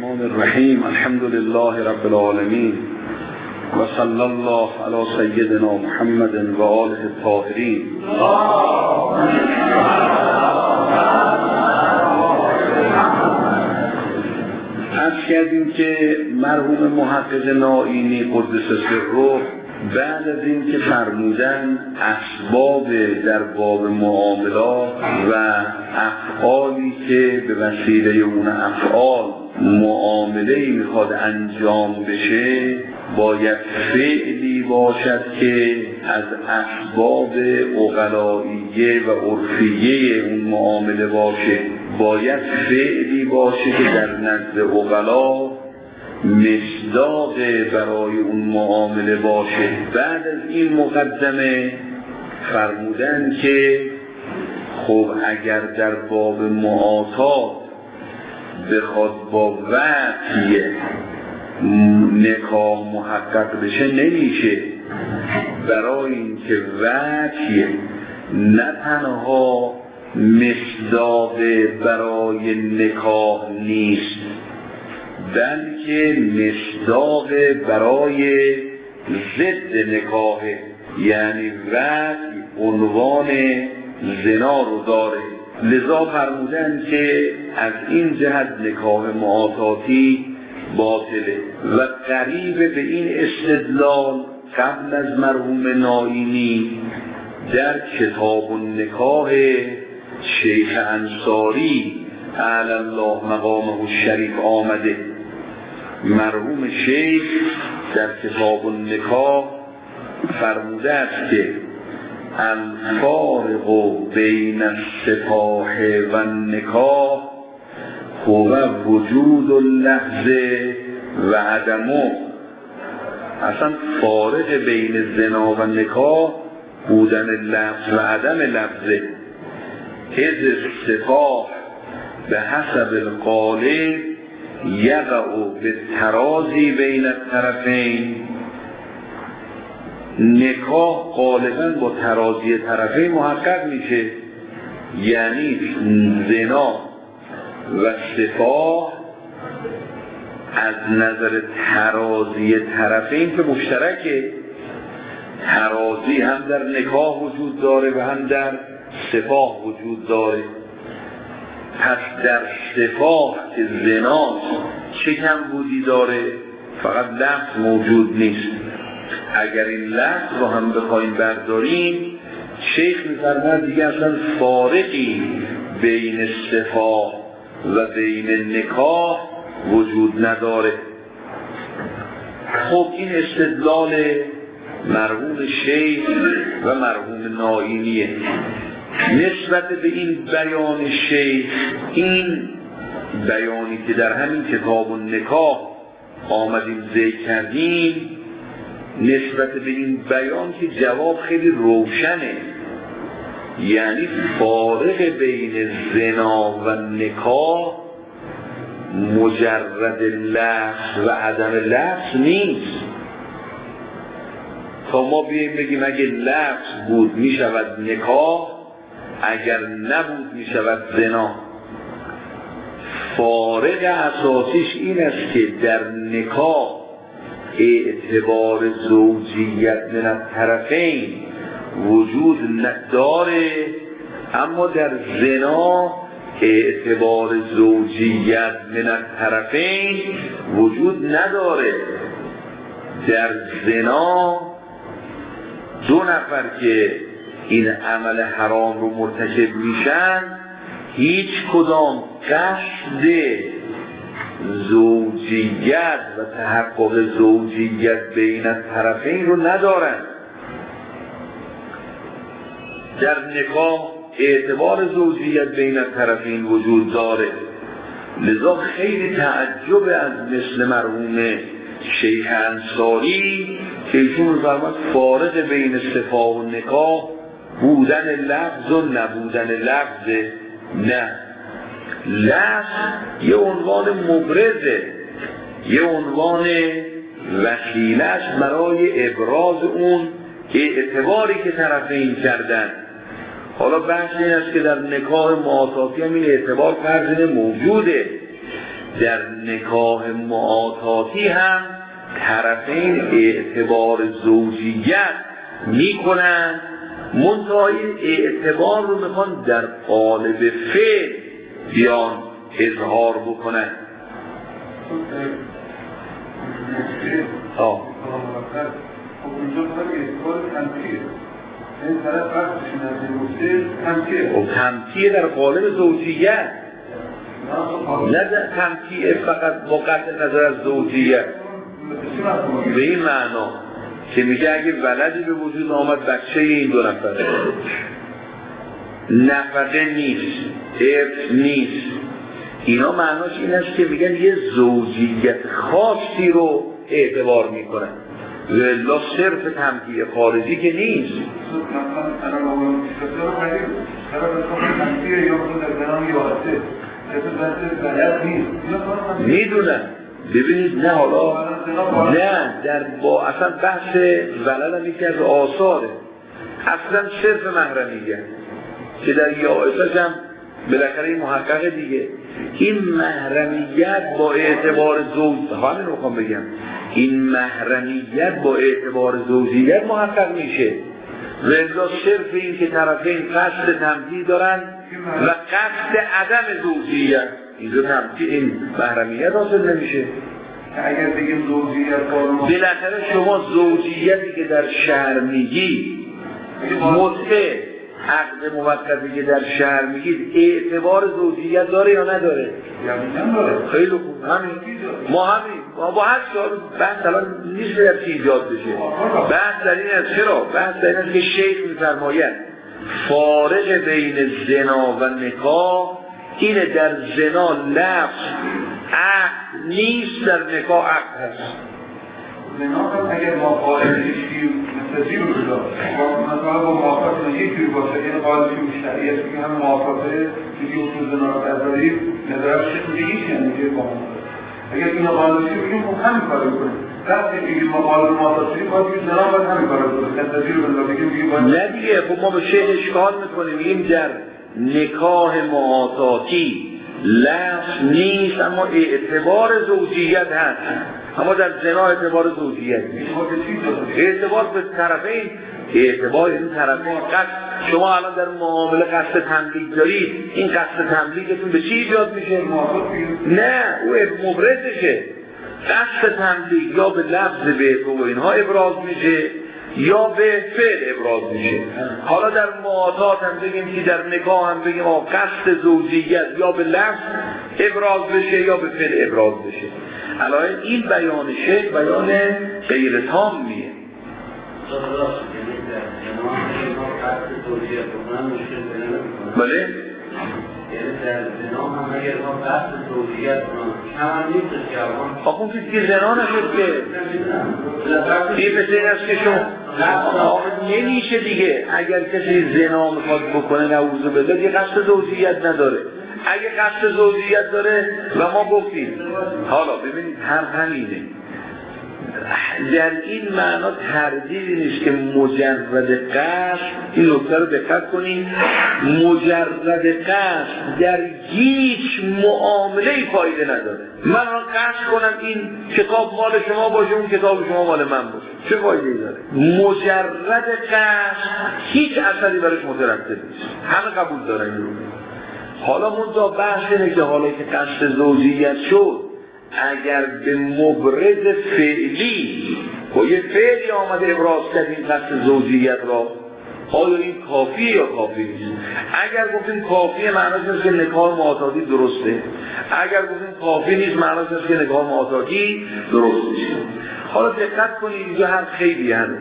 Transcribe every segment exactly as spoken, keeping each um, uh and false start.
الرحمن الرحیم. الحمد لله رب العالمین و صلی الله علی سیدنا محمد و آله الطاهرین. عرض کردیم که مرحوم محقق نائینی قدس سره بعد از این که فرمودن اسباب در باب معاملات و افعالی که به وسیله اون افعال معامله میخواد انجام بشه، باید فعلی باشد که از اسباب عقلائیه و عرفیه اون معامله باشه، باید فعلی باشه که در نزد عقلا مصداق برای اون معامله باشه. بعد از این مقدمه فرمودن که خب اگر در باب معاطات بخواد با وحی نکاح محقق بشه نمیشه، برای اینکه وحی نه تنها مصداق برای نکاح نیست بلکه مصداق برای ضد نکاح، یعنی وحی عنوان زنا رو داره. لذا فرمودن که از این جهت نکاح معاطاتی باطله و قریب به این استدلال قبل از مرحوم نائینی در کتاب النکاح شیخ انصاری اعلی الله مقامه الشریف آمده. مرحوم شیخ در کتاب النکاح فرموده است که الفارق بین السفاح و النکاح هو وجود اللفظ و عدمه. اصلا فارق بین زنا و نکاح بودن لفظ و عدم لفظه. از السفاح به حسب القالب یقع به ترازی بین الطرفین. نکاح غالبا با ترازی طرفین محقق میشه، یعنی زنا و سفاح از نظر ترازی طرفین که مشترکه. ترازی هم در نکاح وجود داره و هم در سفاح وجود داره. پس در سفاح که زناست چه کمبودی داره؟ فقط لفظ موجود نیست. اگر این لفظ رو هم بخوایم برداریم، شیخ می‌فرماید دیگه اصلا فارقی بین سفاح و بین نکاح وجود نداره. خب این استدلال مرحوم شیخ و مرحوم نائینیه. نسبت به این بیان شیخ، این بیانی که در همین کتاب النکاح آمدیم ذکر کردیم، نسبت به این بیان که جواب خیلی روشنه، یعنی فارق بین زنا و نکاح مجرد لفظ و عدم لفظ نیست. تا ما بیاییم بگیم اگه لفظ بود می شود نکاح، اگر نبود می شود زنا. فارق اساسیش این است که در نکاح اعتبار زوجیت من الطرفین وجود نداره، اما در زنا اعتبار زوجیت من الطرفین وجود نداره. در زنا دو نفر که این عمل حرام رو مرتکب میشن هیچ کدام قصد زوجیت و تحقق زوجیت بین الطرفین رو ندارن. در نکاح اعتبار زوجیت بین الطرفین وجود داره. لذا خیلی تعجب از مثل مرحوم شیخ انصاری که ایشون فرمود فارق بین سفاح و نکاح بودن لفظ و نبودن لفظ. نه، لفظ یه عنوان مبرزه، یه عنوان وسیله‌اش برای ابراز اون اعتباری که طرفین کردن. حالا بحث این است که در نکاح معاطاتی هم این اعتبار فرض موجوده، در نکاح معاطاتی هم طرفین اعتبار زوجیت میکنن، منتها این اعتبار رو میخوان در قالب فعل بیان اظهار بکنن. آه اونجا باید اعتبار تمکیه، این طرف وقتشون از این گفته تمکیه و تمکیه در قالب زوجیت، نه در تمکیه فقط با قطع نظر از زوجیت. به این معنا که میگه اگه ولدی به وجود آمد بچه این دو نفره، نفقه نیست، ارث نیست، اینا معناش این است که میگن یه زوجیت خاصی رو اعتبار میکنن، ولی صرف تمکیه خارجی که نیست. میدونن. ببینید نه حالا نه در با اصلا بحث ولد هم یکی از آثاره، اصلا صرف محرمیه که در یائسش هم بالاخره این محقق دیگه، این محرمیت با اعتبار زوج، همین رو میخوام بگم، این محرمیت با اعتبار زوجیت محقق میشه، رضا صرف این که طرفین قصد تمکین دارن و قصد عدم زوجیت، اینجا تمکین این محرمیت حاصل نمیشه. اگر بگیم زوجیت بالاخره شما زوجیتی که در شهر میگی مطلق عقد موقتی که در شهر میگید اعتبار زوجیت داره یا نداره؟ خیلی خوب، همین ما همین ما با هر سال بحث الان نیست در چی ایجاد بشه، بحث در این است. چرا؟ بحث در این است که شیخ میفرماید فارق بین زنا و نکاح اینه، در زنا لفظ عقد نیست، در نکاح عقد هست. زنا اگر ما قائلش مثل زیر رو دار مثلا با موافقت یک جور باشه، این قائلش مشتریه که هم موافقه که یه اصول زنا رو بردارید نظرش دیگه هیچ نمیگه با هم. اگر این قائلشی بگیم خب همین کار کنیم، وقتی بگیم ما قائل موافقتی باید که زنا باید همین کار کنیم، مثل زیر رو بگیم بگیم نه دیگه. خب ما به شیخ اشکال میکنیم، این در نکاح معاطاتی لفظ نیست اما اعتبار زوجیت هست، اما در زنا اعتبار زوجیت نیست، اعتبار به طرفین، اعتبار این طرفین قصد. شما الان در معامله قصد تملیک دارید، این قصد تملیکتون به چی ایجاد میشه؟ نه، او مبرزشه. قصد تملیک یا به لفظ به و اینها ابراز میشه یا به فعل ابراز میشه. حالا در معاطات هم بگیم که در نکاح هم بگیم آقا قصد زوجیت یا به لفظ ابراز بشه یا به فعل ابراز بشه. الان این بیان شیخ بیان غیر تامیه. بله؟ یعنی در زنا هم اگر ما قصد زوجیت کنم هم نیست که آقا آقا اون که زنا نشد که این مثل این است که شما نمیشه دیگه. اگر کسی زنا میخواد بکنه نعوذ بالله دیگه قصد زوجیت نداره. اگه قصد زوجیت داره و ما گفتیم حالا ببینید هر همینه، در این معنا تردیدی نیست که مجرد قصد، این نکته رو دقت کنید، مجرد قصد در هیچ معامله‌ای فایده نداره. من را قصد کنم این کتاب مال شما باشه، اون کتاب شما مال من باشه، چه فایده‌ای داره؟ مجرد قصد هیچ اثری برش مترتب نیست، همه قبول دارن این رو. حالا منتها بحث اینه که حالا که قصد زوجیت شد، اگر به مبرز فعلی با یه فعلی آمده ابراز کرد این قصد زوجیت را، آیا این کافیه یا کافی نیست؟ اگر گفتیم کافیه معناش است که نکاح معاطاتی درسته، اگر گفتیم کافی نیست معناش است که نکاح معاطاتی درست نیست. حالا دقت کنید اینجا هم خیلی هست.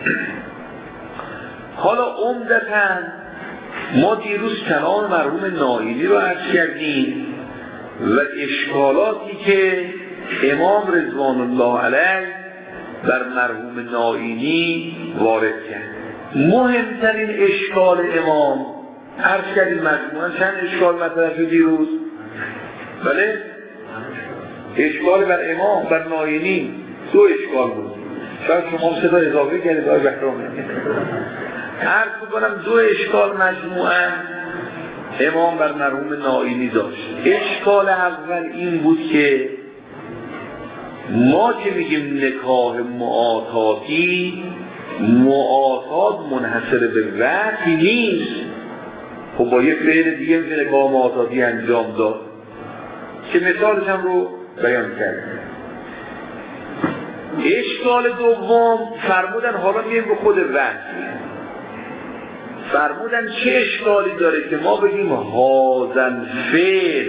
حالا عمدتاً ما دیروز کلام مرحوم نائینی رو عرض کردیم و اشکالاتی که امام رضوان الله علیه بر مرحوم نائینی وارد کرد. مهمترین اشکال امام عرض کردیم مجموعاً چند اشکال مطرح شد دیروز؟ بله؟ اشکال بر امام بر نائینی دو اشکال بود. شاید شما سه تا اضافه کردید آقای بهرام. عرض کنم دو اشکال مجموعاً. امام بر مرحوم نائینی داشت. اشکال اول این بود که ما که میگیم نکاح معاطاتی، معاطات منحصر به وقتی نیست. خب با یه فعل دیگه میشه نکاح معاطاتی انجام داد که مثالش هم رو بیان کردیم. اشکال دوم فرمودن، حالا میگیم به خود وقتی فرمودن چه اشکالی داره که ما بگیم هازن فعل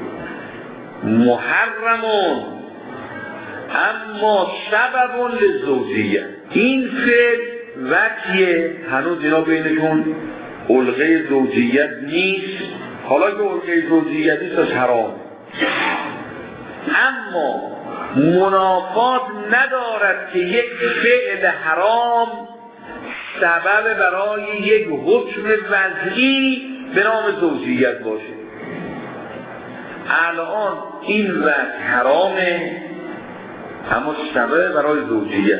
محرمون اما سببون للزوجیه. این فعل وقتیه، هنوز اینا بینشون علقه زوجیت نیست. حالا که علقه زوجیت نیست از حرام، اما منافات ندارد که یک فعل حرام سبب برای یک حکم وضعی به نام زوجیت باشه. الان این وقت حرامه اما سبب برای زوجیت.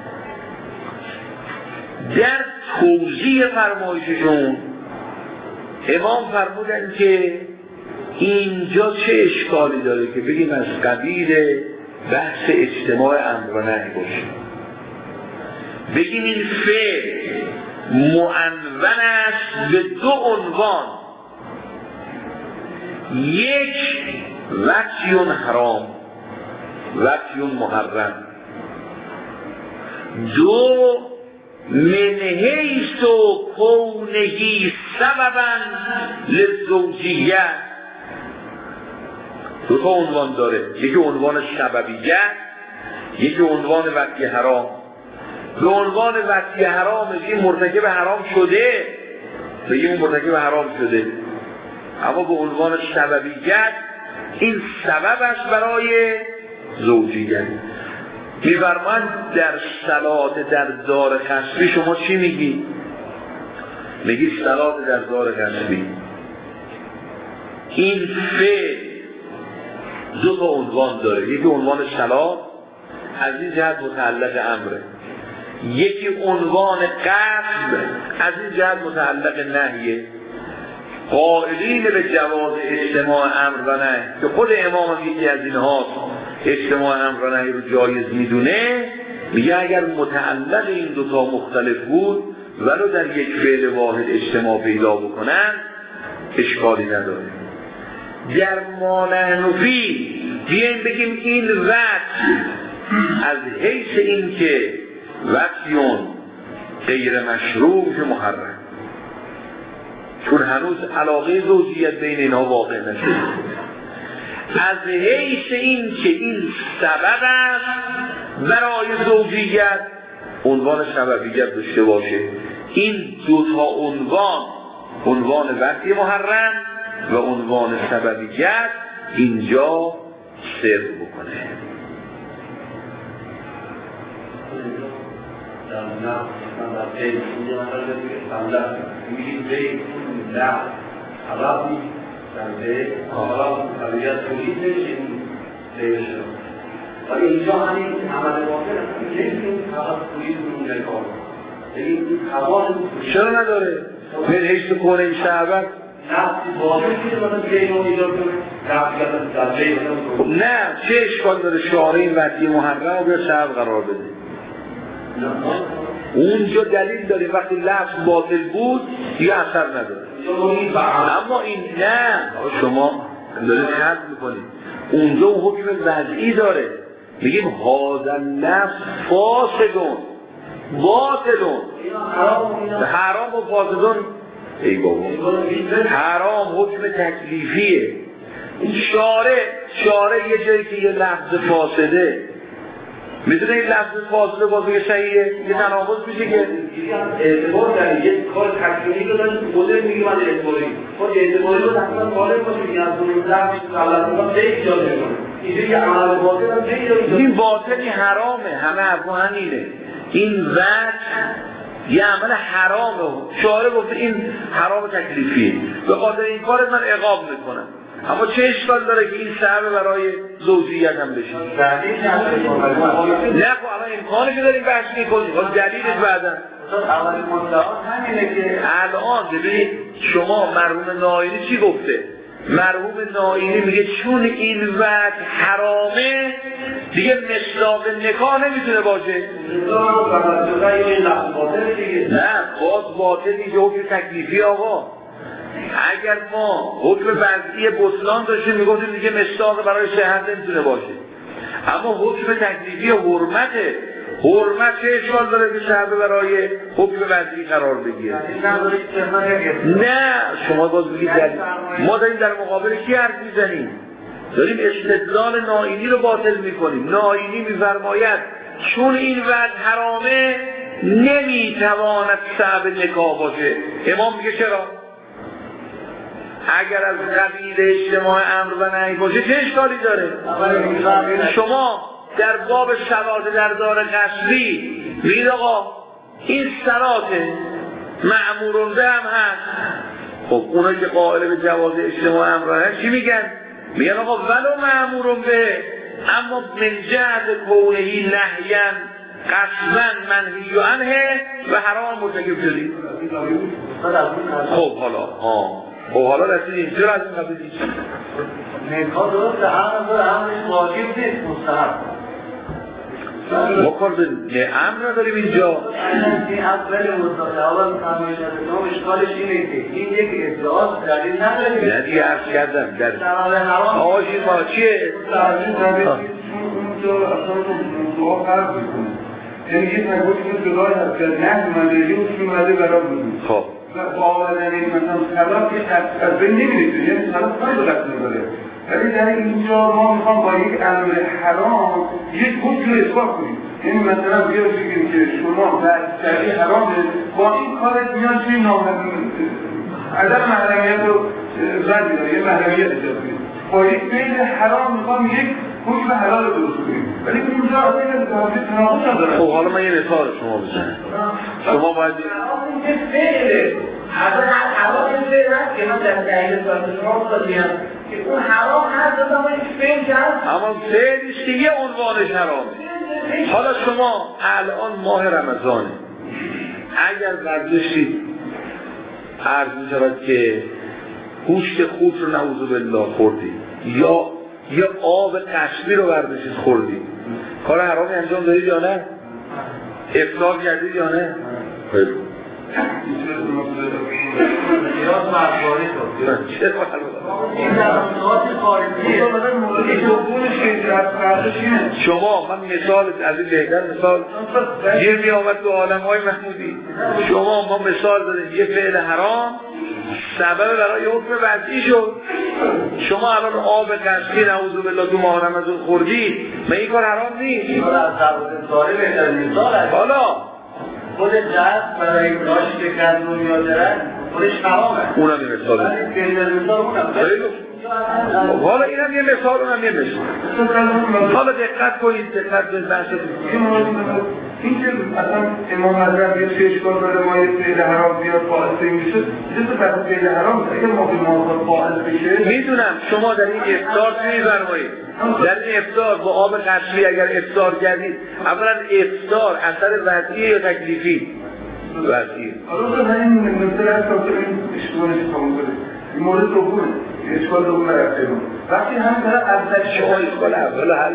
در توضیح فرمایششون امام فرمودن که اینجا چه اشکالی داره که بگیم از قبیل بحث اجتماع امر و نهی باشه، بگیم این فعل معنون است به دو عنوان، یک وقتیون حرام وقتیون محرم، دو من حیث و کونهی سببا للزوجیت. دو تا عنوان داره، یکی عنوان سببیت، یکی عنوان وقتی حرام. به عنوان وقتی حرام این مرتکب حرام شده، بگیم اون مرتکب حرام شده، اما به عنوان سببیت این سبب است برای زوجیت. می‌فرمایند در صلات در دار خصبی شما چی میگی؟ میگی صلات در دار خصبی. این فعل دو تا عنوان داره، یکی عنوان صلات از این جهت متعلق امره، یکی عنوان قصد از این جهت متعلق نهیه. قائلین به جواز اجتماع امر و نهی که خود امام هم یکی از اینها اجتماع امر و نهی رو جایز میدونه، میگه اگر متعلق این دوتا مختلف بود ولو در یک فعل واحد اجتماع پیدا بکنن اشکالی نداره. در ما نحن فی بیایم بگیم این وقت از حیث این که وقتیون غیر مشروع که محرم، چون هنوز علاقه زوجیت بین اینها واقع نشده، از حیث این که این سبب است برای زوجیت عنوان سببیت داشته باشه. این دوتا عنوان، عنوان وقتی محرم و عنوان سببیت اینجا سر بکنه. ولی اینجا همین عمل واقع نمیتونیم فقط پولیس رو نکار بگیم حوال چرا نداره؟ من حیث کنه این شعبت نفسی واقع که مثلا دیگه اینو ایجاد کنه نه، چه اشکال داره شعاره این وقتی محرم رو بیا شعب قرار بده؟ اونجا دلیل داره وقتی لفظ باطل بود دیگه اثر نداره. اما این نه، شما دارید خلط میکنید. اونجا اون حکم وضعی داره، میگیم هذا نفس فاسدون باطلون. حرام و فاسدون ای بابا حرام حکم تکلیفیه. شارع شارع یه جایی که یه لفظ فاسده میتونه این لفظ فاصله باز بگه صحیحه، یه تناقض میشه که اعتبار در یک کار تکلیفی رو داریم که خودت میگی من اعتباری خود اعتباری رو تقریبا کاره باشه که از اون لفظ غلطی رو خیلی ایجاد میکنه. اینجوری که عمل باطل هم خیلی ایجاد. این باطلی حرامه، همه حرفا همینه. این وقت یه عمل حرامه، شارع گفته این حرام تکلیفیه، به خاطر این کارت من عقاب میکنم. اما چه اشکال داره که این سبب برای زوجیت هم بشه؟ نه خب الان امکانی که داریم بحث میکنیم، ولی دلیلش بعدن اولین مدعا همینه که الان ببینید شما مرحوم ناینی چی گفته؟ مرحوم ناینی میگه چون این وقت حرامه دیگه مصداق نکاح نمیتونه باشه. نه باز باطل دیگه حکم تکلیفی آقا. اگر ما حکم وضعی بطلان داشتیم میگفتیم دیگه مصداق برای صحت نمیتونه باشه، اما حکم تکلیفی حرمته. حرمت چه اشکال داره که شهر برای حکم وضعی قرار بگیره؟ نه شما باز بگید ما داریم در مقابل کی حرف میزنیم؟ داریم استدلال ناینی رو باطل میکنیم. ناینی میفرماید چون این وضع حرامه نمیتواند سبب نکاح باشه. امام میگه چرا؟ اگر از قبیل اجتماع امر و نهی باشه چه اشکالی داره؟ شما در باب شواهد در دار قصری میگید آقا این صلاته مأمورون به هم هست. خب اونا که قائل به جواز اجتماع امر و نهی چی میگن؟ میگن آقا ولو مأمورون به، اما من جهت کونهی نهیاً قصداً منهی عنه و حرام مرتکب شدی. خب حالا ها خب حالا رسیدیم چرا از این قبیل نیست؟ نکاح درست امر داره، امرش واجب نیست، مستحب. ما کار به امر نداریم اینجا. این اول مستحب اول فرمایش نام اشکالش اینه که این یک ادعاست دلیل نداره. نه دیگه عرض کردم در آقاشی ما چیه؟ اونجا اصلا دعا فرق میکنه، یعنی یه تقویی که جدای هست که نه اومده یه اصول اومده برای بودیم. خب باور نمید مثلا سلام که از بین نمیده، یعنی سلام خیلی دلت نداره، ولی در اینجا ما میخوام با یک امر حرام یک حکم رو اثبات کنیم. یعنی مثلا بیا بگیم که شما در شرعی حرامه، با این کارت میان توی نامحرمی عدم محرمیت رو رد میداره، یه محرمیت ایجاد کنیم. با یک فعل حرام میخوام یک حکم حلال رو درست کنیم، ولی اینجا اصلا تناقض نداره. خب حالا من یه مثال شما بزنم. شما باید این فعله اصلا حرام این فعل هست که من در دلیل ساعت شما بودیم که اون حرام هست اما این فعل که هست، اما فعلش که یه عنوانش حرامه. حالا شما الان ماه رمضانه، اگر برداشتید عرض می شود که گوشت خوک رو نعوذ بالله خوردید یا یا آب قشمی رو برداشتید خوردید، کار حرامی انجام دارید یا نه؟ افطار کردید یا نه؟ خیلی نیاز مردواری شد. چرا این در نقاط خارجی شما من مثال از این بهتر مثال گیر می آمد تو عالم های محمودی. شما ما مثال دادیم یه فعل حرام سبب برای حکم وضعی شد. شما الان آب قشمی نعوذ بالله تو ماه رمضان خوردید، من این کار حرام نیست. حالا خود جهت برای داشت که کن دنیا دارن خودش حرامه. اونم یه مثال حالا اینم یه مثال اونم یه مثال. حالا دقت کنید دقت به بحثتون. این که اصلا امام حضرت یه سه اشکال داره ما یه فعل حرام بیاد باعث این بشه، جز برای فعل حرام اگر ما به موافق باعث بشه. میدونم شما در این افطار چی می‌فرمایید؟ در این افطار با آب قشمی اگر افطار کردید، اولا افطار اثر وضعی یا تکلیفی؟ وضعی. حالا همین نکته هست که این اشکالش تمام کنه. این مورد دومه، اشکال دوم رفته ما. وقتی هم داره اول شما اشکال اول حل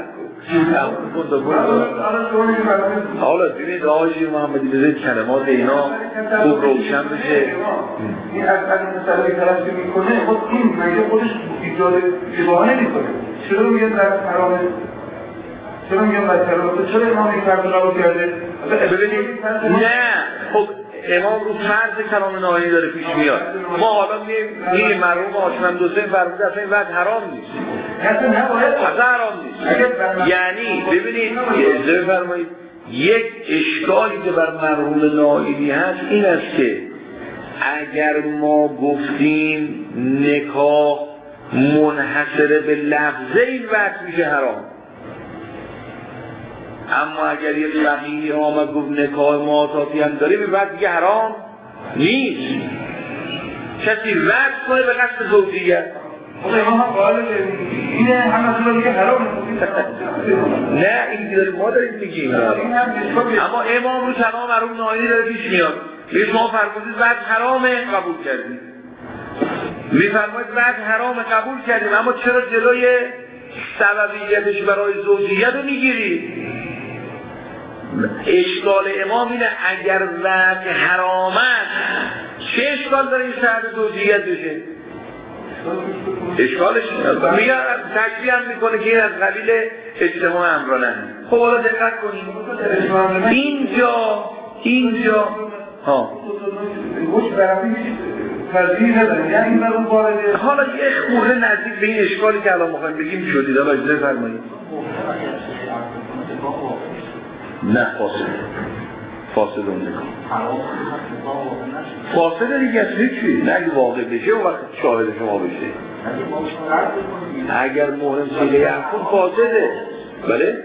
حالا ببینید آقای محمدی بذارید کلمات اینا خوب روشن بشه. این از از مسئله طرف که میکنه خود این مگه خودش ایجاد شباهه نمیکنه؟ چرا میگن در حرامه؟ چرا میگن در حرامه؟ چرا امام این فرد رو کرده؟ ببینید نه خب امام رو فرض کلام ناینی داره پیش میاد. ما حالا میگیم مرحوم هاشم دوسته فرموده اصلا این وقت حرام نیست، اصلا حرام نیست. یعنی ببینید اجازه بفرمایید یک اشکالی که بر مرحوم ناینی هست این است که اگر ما گفتیم نکاح منحصره به لفظه این وقت میشه حرام، اما اگر یک فقیه آمد گفت نکاح معاطاتی هم داریم این وقت دیگه حرام نیست. کسی وقت کنه به قصد زوجیت خب امام هم قائل اینه، هم اصلا میگه حرامه. نه این دیگه ما داریم میگیم، اما امام رو تمام مرحوم ناینی داره پیش میاد. میگه شما فرمودید بعد حرامه قبول کردیم، میفرمایید بعد حرامه قبول کردیم، اما چرا جلوی سببیتش برای زوجیت رو میگیری؟ اشکال امام اینه اگر وقت حرامت چه اشکال داره این شرط زوجیت بشه؟ اشکالش میگه تشریح هم میکنه که این از قبیل اجتماع امرانه. خب حالا دقت کنیم اینجا اینجا ها حالا یه خورده نزدیک به این اشکالی که الان میخوایم بگیم شدید. حالا اجازه فرمایید. نه فاصله فاصله اون نکن فاصله دیگه از هیچی نه اگه واقع بشه و وقت شاهد شما بشه. اگر مهم سیله افکون فاصله بله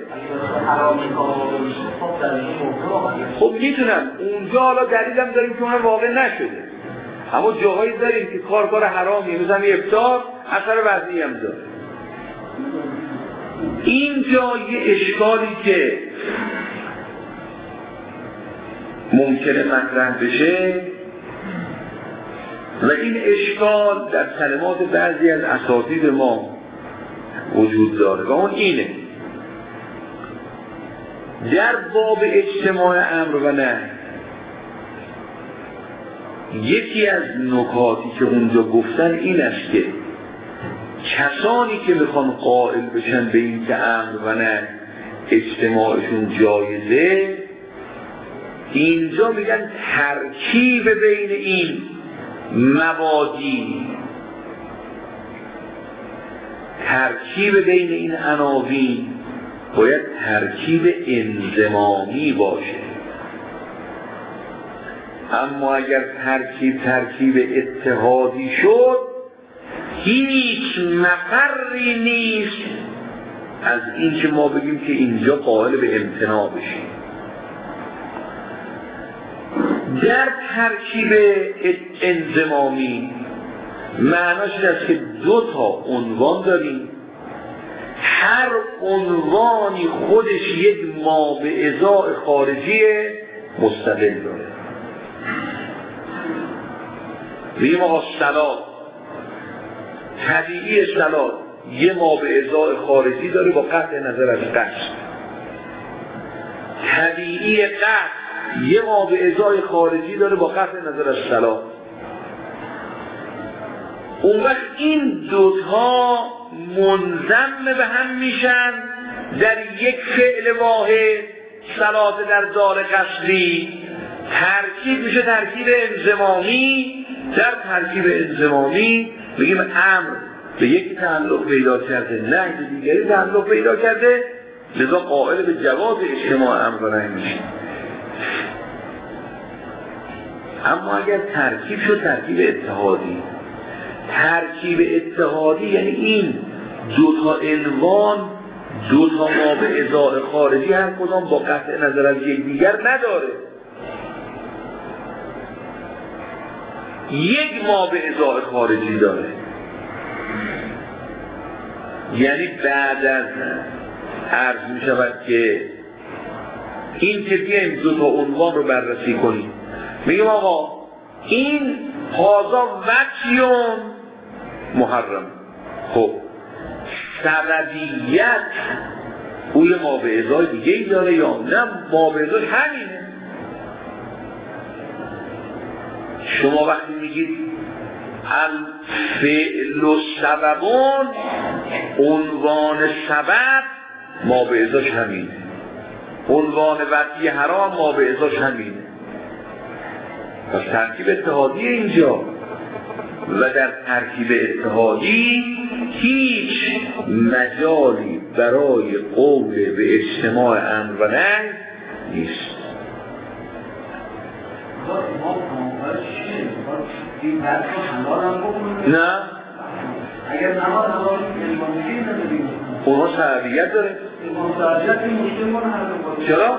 خب میتونم اونجا حالا دلیلم داریم که اون واقع نشده، اما جاهایی داریم که کار کار حرامیه مثلا افطار اثر وضعی هم داره. اینجا یه اشکالی که ممکنه مطرح بشه و این اشکال در کلمات بعضی از اساتید ما وجود داره و اون اینه در باب اجتماع امر و نهی یکی از نکاتی که اونجا گفتن این است که کسانی که میخوان قائل بشن به این که امر و نهی اجتماعشون جایزه اینجا میگن ترکیب بین این مبادی ترکیب بین این عناوین باید ترکیب انضمامی باشه. اما اگر ترکیب ترکیب اتحادی شد هیچ مفری نیست از این که ما بگیم که اینجا قائل به امتناع بشیم. در ترکیب انضمامی معناش این است که دو تا عنوان داریم، هر عنوانی خودش یک ما به ازای خارجی مستقل داره. بگیم آقا صلات طبیعی صلات یه ما به ازای خارجی داره با قطع نظر از قصد، طبیعی قصد یه ما به ازای خارجی داره با قطع نظر از صلات. اون وقت این دوتا منضم به هم میشن در یک فعل واحد صلات در دار قصدی ترکیب میشه ترکیب انضمامی. در ترکیب انضمامی بگیم امر به یکی تعلق پیدا کرده نه به دیگری تعلق پیدا کرده، لذا قائل به جواز اجتماع امر و نهی میشه. اما اگر ترکیب شد ترکیب اتحادی، ترکیب اتحادی یعنی این دو تا عنوان دو تا ما به ازای خارجی هر کدام با قطع نظر از یک دیگر نداره، یک ما به ازای خارجی داره. یعنی بعد از عرض می شود که این که بیاییم دو تا عنوان رو بررسی کنیم میگم آقا این هازا وجیون محرم، خب سببیت اوی ما به ازای دیگه ای داره یا نه ما به ازای همینه. شما وقتی میگید الفعل و سببون عنوان سبب ما به ازاش همینه، عنوان وقتی حرام ما به ازاش همینه. پس ترکیب اتحادی اینجا و در ترکیب اتحادی هیچ مجالی برای قول به اجتماع امر و نهی نیست. نه اگر نماز حلال نمیدونیم اونها سببیت داره. چرا؟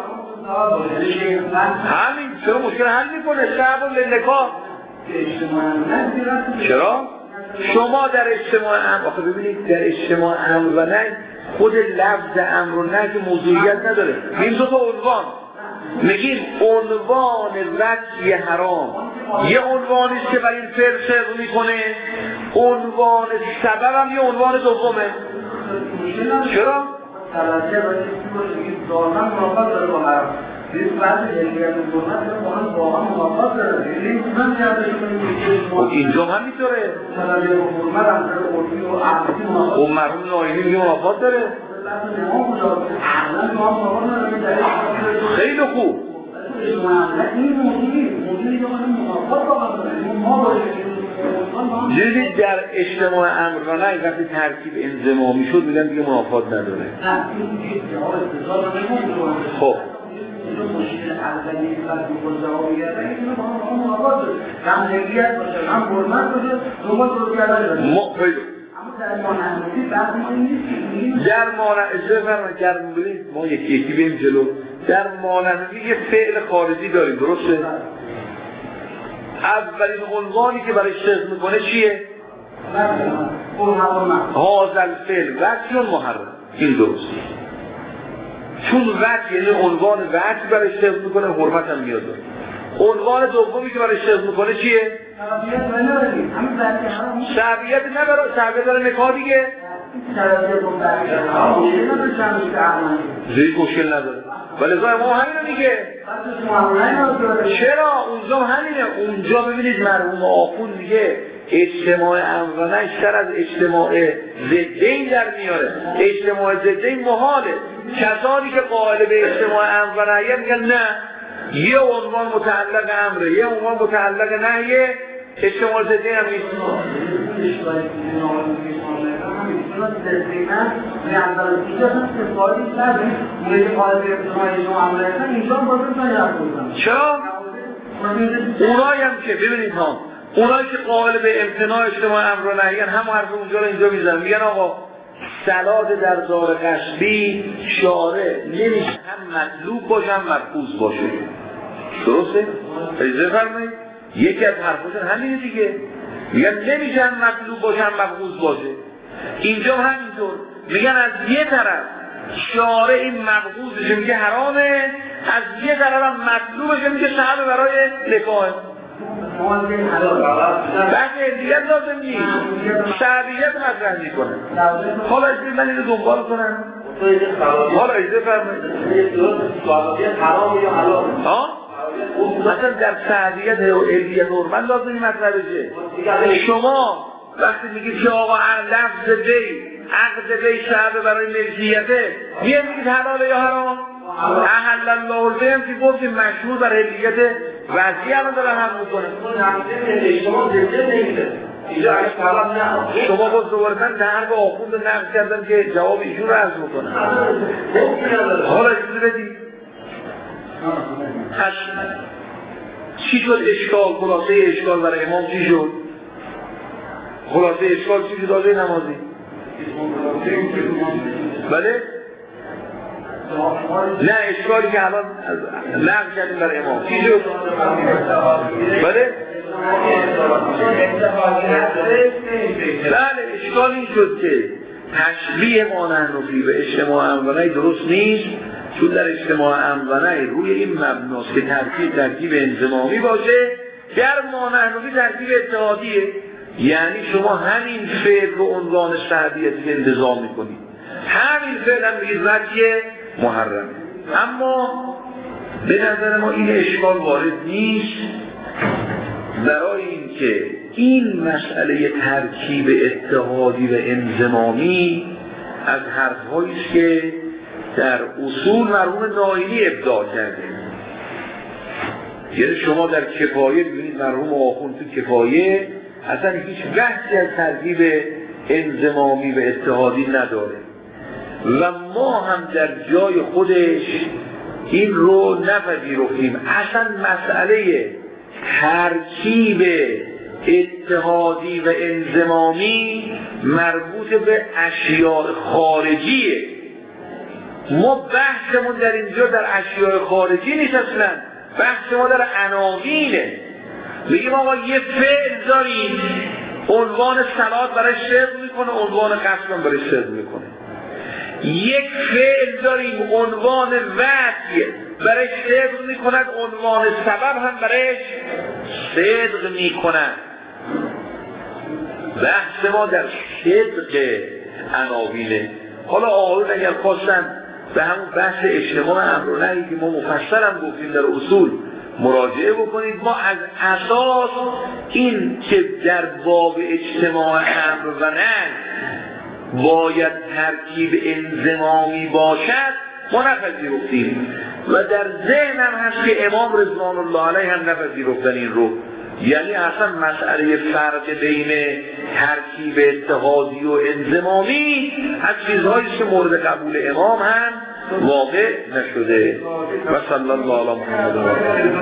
همین چرا مشکل حل میکنه؟ شعب لنکا چرا؟ شما در اجتماع امر، آخه ببینید در اجتماع امر و نهی خود لفظ امر و نهی که موضوعیت نداره. این دو تا عنوان میگیم عنوان رفعی حرام یه عنوانی است که برای این فعل صدق میکنه، عنوان سبب هم یه عنوان دومه. چرا؟ توجه باید که دارن موافق داره با حرام این بعد جلیت حرمت با هم با هم موافق داره. این من کرده شما اینجا هم میتونه توجه حرمت هم داره قربی و عقلی موافق اون مرحوم نایینی میگه موافق داره. خیلی خوب. این موضوعی موضوعی که من موافق دارم ما باید دیدید در اجتماع امر و نهی وقتی ترکیب انضمامی شد میگن دیگه موافقت نداره. خب در مانع اجازه فرمایید گرم بلید ما یکی یکی بیم جلو. در مانعی یه فعل خارجی داریم، درسته؟ اولین عنوانی که برای صدق میکنه چیه؟ هذا الفعل وجه محرم. این درسته، چون وجه یعنی عنوان وجه برای صدق میکنه، حرمت هم میاد. عنوان دومی که برای صدق میکنه چیه؟ شعبیت نداره. شعبیت داره نکاح دیگه زیر مشکل نداره. ولی زای ما همینو میگه. چرا؟ اونجا همینه. اونجا ببینید مرحوم آخوند میگه اجتماع امر و نهی بیشتر از اجتماع ضدین در میاره. اجتماع ضدین محاله. کسانی که قائل به اجتماع امر و نهی میگن نه، یه عنوان متعلق امره یه عنوان متعلق نهیه، اجتماع ضدین هم نیست. چرا؟ اونایی هم که ببینید ها اونایی که قائل به امتناع اجتماع امر و نهی هم حرف اونجا رو اینجا میزنن، میگن آقا سلاد در دار قصبی شارع نمیشه هم مطلوب باشه هم مرکوز باشه. درسته؟ اجازه فرمایید یکی از حرفاشون همینه دیگه، میگن نمیشه هم مطلوب باشه هم مرکوز باشه. اینجا همینطور میگن از یه طرف شارع این مقبوضش میگه حرامه، از یه طرف هم مطلوبش میگه صحبه برای نکاح. بحث علیت لازم نیست، شعبیت مطرح میکنه. حالا اجازه من اینو دنبال کنم. حالا اجازه فرمایید حرام یا حلال ها؟ مثلا در شعبیت و علیت حرمت لازم این مطرح بشه. شما وقتی میگید که آقا لفظ بی عقد بی شعبه برای ملکیته میگه میگید حلاله یا حرام؟ احل الله البیع هم که گفتیم مشهور بر ملکیت وضعی هم داره هم میکنه. شما باز دوباره من در حرف آخوند نقل کردم که جواب ایشون رو عرض میکنم. حالا اجازه بدید چی شد اشکال؟ خلاصه اشکال برای امام چی شد؟ خلاصه اشکال چی شد آقای نمازی؟ بله؟ نه اشکالی که الان نقل کردیم برای امام چی شد؟ بله؟ بله اشکال این شد که تشبیه ما نحنفی به اجتماع امر و نهی درست نیست، چون در اجتماع امر و نهی روی این مبناست که ترکیب ترکیب انضمامی باشه، در ما نحنفی ترکیب اتحادیه. یعنی شما همین فعل رو عنوان شعبیتی انتظام میکنید، همین فعل هم میگید وجه محرمه. اما به نظر ما این اشکال وارد نیست، برای اینکه این مسئله ترکیب اتحادی و انضمامی از حرف‌هایی است که در اصول مرحوم نایینی ابداع کرده. یعنی شما در کفایه ببینید مرحوم آخوند تو کفایه اصلا هیچ بحثی از ترکیب انضمامی و اتحادی نداره و ما هم در جای خودش این رو نپذیرفتیم. اصلا مسئله ترکیب اتحادی و انضمامی مربوط به اشیاء خارجیه. ما بحثمون در اینجا در اشیاء خارجی نیست، اصلا بحث ما در عناوینه. بگیم آقا یه فعل داریم عنوان صلات برای صدق میکنه، عنوان قسم برای صدق میکنه. یک فعل داریم عنوان وحی برای صدق میکند، عنوان سبب هم برای صدق میکند. بحث ما در صدق عناوینه. حالا آقایون اگر خواستن به همون بحث اجتماع امر و نهی که ما مفصل هم گفتیم در اصول مراجعه بکنید. ما از اساس این که در باب اجتماع امر و نهی باید ترکیب انضمامی باشد ما نپذیرفتیم و در ذهن هم هست که امام رضوان الله علیه هم نپذیرفتن این رو. یعنی اصلا مسئله فرق بین ترکیب اتحادی و انضمامی از چیزهایی که مورد قبول امام هم واقع نشده. و صلی الله علی محمد و